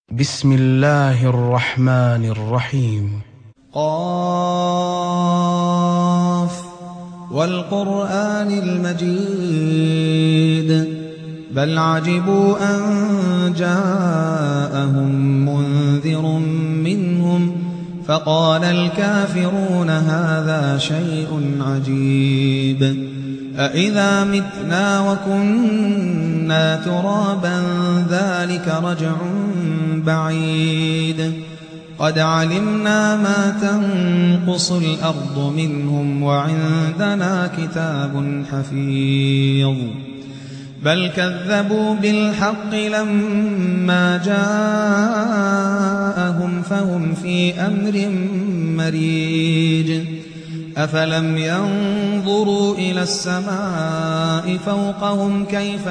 بسم الله الرحمن الرحيم. قاف والقرآن المجيد بل عجبوا أن جاءهم منذر منهم فقال الكافرون هذا شيء عجيب أإذا متنا وكنا ترابا ذلك رجع بعيد قد علمنا ما تنقص الأرض منهم وعندنا كتاب حفيظ بل كذبوا بالحق لما جاءهم فهم في أمر مريج أفلم ينظروا إلى السماء فوقهم كيف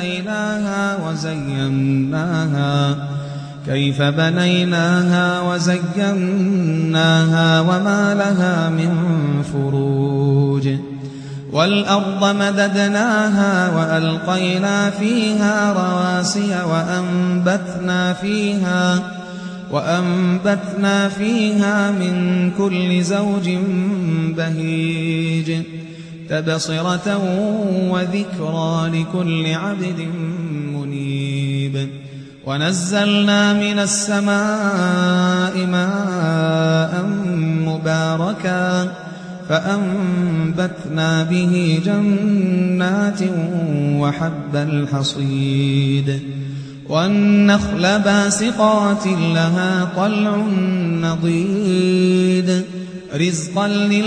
بنيناها وزيناها وما لها من فروج والأرض مددناها وألقينا فيها رواسي وأنبتنا فيها من كل زوج بهيج تبصرة وذكرى لكل عبد منيب ونزلنا من السماء ماء مباركا فأنبتنا به جنات وحب الحصيد والنخل باسقات لها طلع نضيد رزقا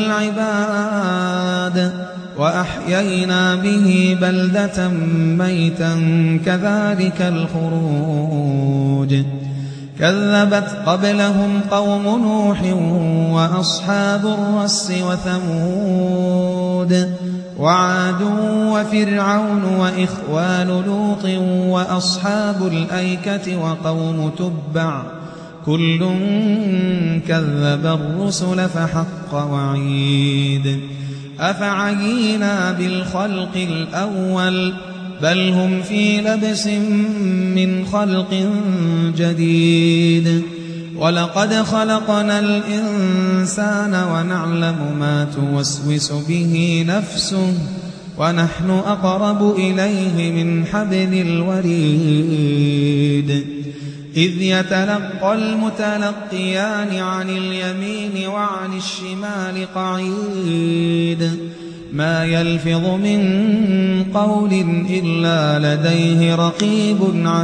للعباد وأحيينا به بلدة ميتا كذلك الخروج كذبت قبلهم قوم نوح وأصحاب الرس وثمود وعاد وفرعون وإخوان لوط وأصحاب الأيكة وقوم تبع كل كذب الرسل فحق وعيد أفعينا بالخلق الأول بل هم في لبس من خلق جديد ولقد خلقنا الإنسان ونعلم ما توسوس به نفسه ونحن أقرب إليه من حبل الوريد إذ يتلقى المتلقيان عن اليمين وعن الشمال قعيد ما يلفظ من قول إلا لديه رقيب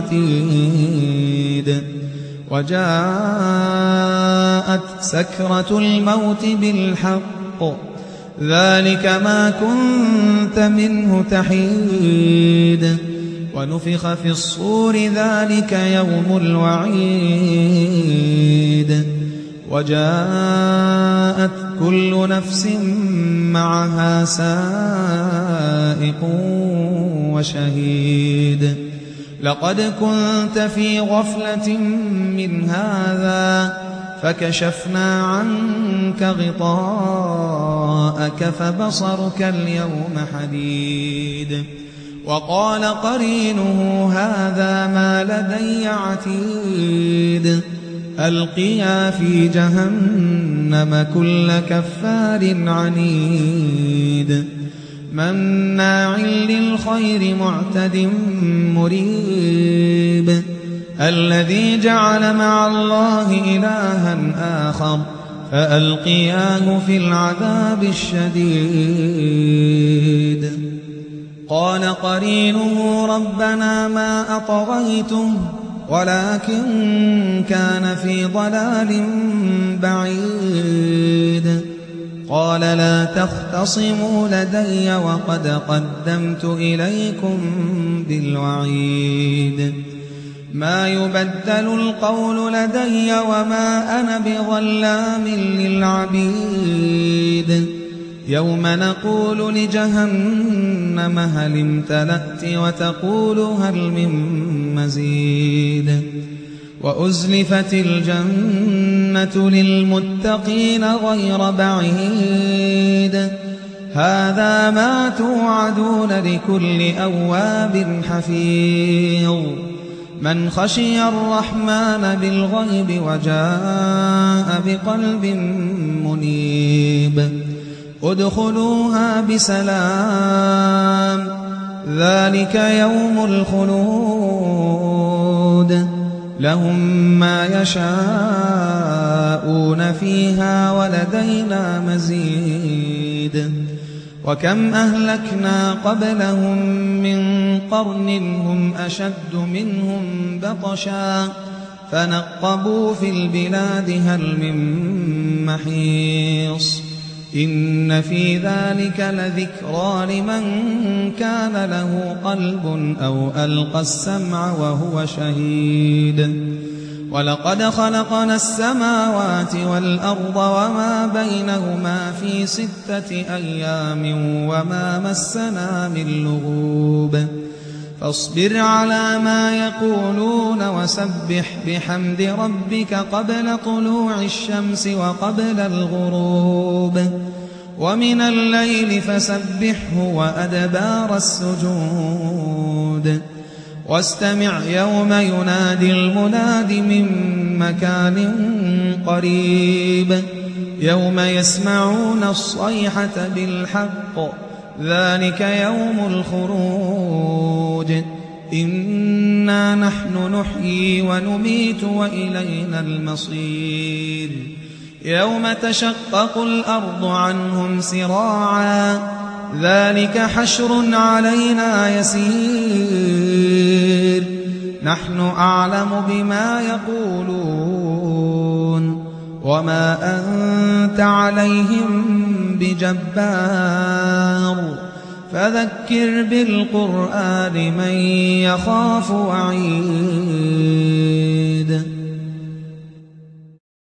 عتيد وجاءت سكرة الموت بالحق ذلك ما كنت منه تحيد ونفخ في الصور ذلك يوم الوعيد وجاءت كل نفس معها سائق وشهيد لقد كنت في غفلة من هذا فكشفنا عنك غطاءك فبصرك اليوم حديد وقال قرينه هذا ما لدي عتيد ألقيا في جهنم كل كفار عنيد مناع للخير معتد مريب الذي جعل مع الله إلها آخر فألقياه في العذاب الشديد قال قرينه ربنا ما أطغيته ولكن كان في ضلال بعيد قال لا تختصموا لدي وقد قدمت إليكم بالوعيد ما يبدل القول لدي وما أنا بظلام للعبيد يوم نقول لجهنم هل امتلأت وتقول هل من مزيد وأزلفت الجنة للمتقين غير بعيد هذا ما توعدون لكل أواب حفيظ من خشي الرحمن بالغيب وجاء بقلب منيب ادخلوها بسلام ذلك يوم الخلود لهم ما يشاءون فيها ولدينا مزيد وكم أهلكنا قبلهم من قرن هم أشد منهم بطشا فنقبوا في البلاد هل من محيص إن في ذلك لذكرى لمن كان له قلب أو ألقى السمع وهو شهيد ولقد خلقنا السماوات والأرض وما بينهما في 6 أيام وما مسنا من لغوب فاصبر على ما يقولون وسبح بحمد ربك قبل طلوع الشمس وقبل الغروب ومن الليل فسبحه وأدبار السجود واستمع يوم ينادي المناد من مكان قريب يوم يسمعون الصيحة بالحق ذلك يوم الخروج إنا نحن نحيي ونميت وإلينا المصير يوم تشقق الأرض عنهم سراعا ذلك حشر علينا يسير نحن أعلم بما يقولون وما أنت عليهم بجبار فذكر بالقرآن من يخاف وعيد